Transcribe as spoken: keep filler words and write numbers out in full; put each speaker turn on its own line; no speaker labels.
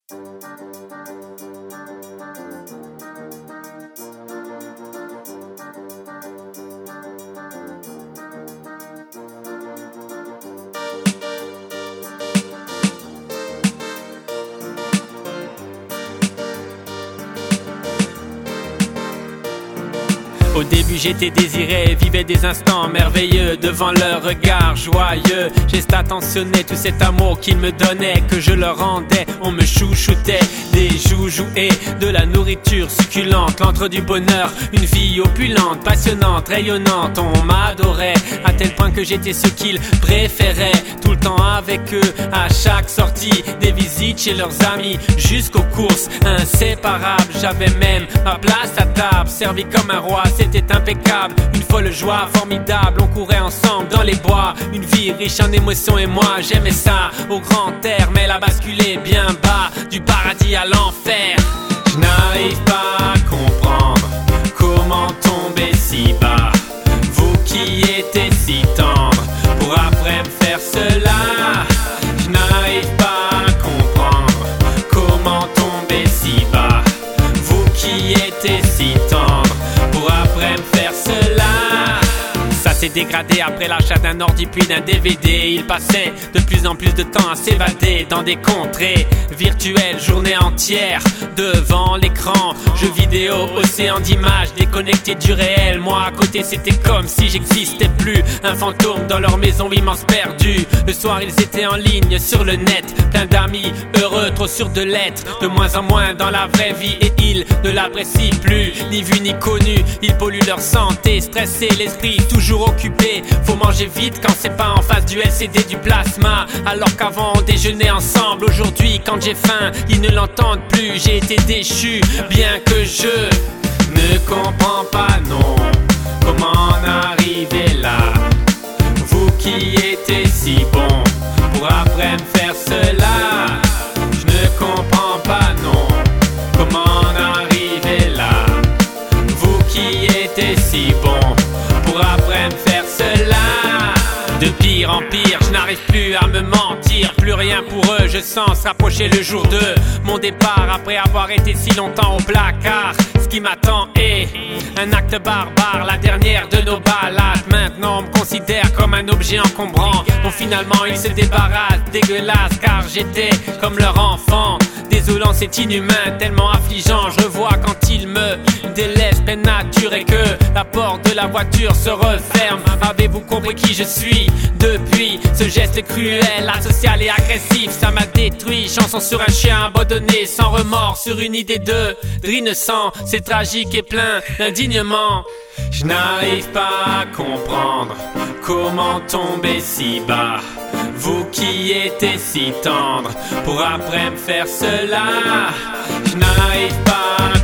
Au début j'étais désiré, vivais des instants merveilleux devant leur regard joyeux. Geste attentionné, tout cet amour qu'ils me donnaient, que je leur rendais, on me chouchoutait. Des joujoux et de la nourriture succulente, l'antre du bonheur, une vie opulente, passionnante, rayonnante. On m'adorait à tel point que j'étais ce qu'ils préféraient. Tout le temps avec eux, à chaque sortie, des visites chez leurs amis, jusqu'aux courses inséparables. J'avais même ma place à table, servi comme un roi. C'était impeccable, une folle joie formidable. On courait ensemble dans les bois, une vie riche en émotions et moi j'aimais ça. Au grand air, mais elle a basculé bien bas, du paradis à l'enfer. Je n'arrive pas à comprendre comment tomber si bas. Vous qui étiez si tendre pour après me faire cela. Je n'arrive pas à comprendre comment tomber si bas. Vous qui étiez si tendre pour après me faire cela. Ça s'est dégradé après l'achat d'un ordi puis d'un D V D. Il passait de plus en plus de temps à s'évader dans des contrées virtuelles, journée entière devant l'écran. Jeux vidéo, océan d'images déconnectés du réel. Moi à côté c'était comme si j'existais plus, un fantôme dans leur maison immense perdu. Le soir ils étaient en ligne sur le net, plein d'amis heureux, trop sûrs de l'être. De moins en moins dans la vraie vie et ils ne l'apprécient plus, ni vu ni connu. Ils polluent leur santé, stressés, l'esprit toujours occupé. Faut manger vite quand c'est pas en face du L C D du plasma. Alors qu'avant on déjeunait ensemble, aujourd'hui quand j'ai faim ils ne l'entendent plus. J'ai été déchu, bien que je ne comprends pas non comment en arriver là. Vous qui étiez si bon pour après me faire cela. Je ne comprends pas non comment en arriver là. Vous qui étiez si bon pour après me faire cela. De pire en pire, je n'arrive plus à me mentir. Plus rien pour eux, je sens s'approcher le jour de mon départ. Après avoir été si longtemps au placard, ce qui m'attend est un acte barbare, la dernière de nos balades. Maintenant on me considère comme un objet encombrant dont finalement ils se débarrassent. Dégueulasse car j'étais comme leur enfant. Désolant, c'est inhumain, tellement affligeant. Je vois quand ils me délaissent pleine nature et que la porte de la voiture se referme. Avez-vous compris qui je suis depuis ce geste cruel, asocial et agressif? Ça m'a détruit, chanson sur un chien abandonné, sans remords sur une idée de d'innocent. C'est tragique et plein d'indignement. Je n'arrive pas à comprendre comment tomber si bas. Vous qui étiez si tendre pour après me faire cela. Je n'arrive pas à